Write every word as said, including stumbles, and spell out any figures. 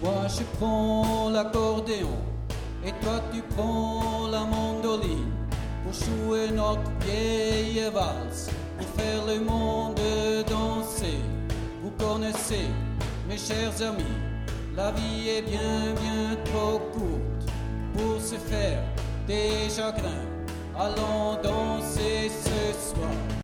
Moi je prends l'accordéon et toi tu prends la mandoline pour jouer notre vieille valse, pour faire le monde danser. Vous connaissez, mes chers amis, la vie est bien bien trop courte pour se faire des chagrins. Allons danser ce soir.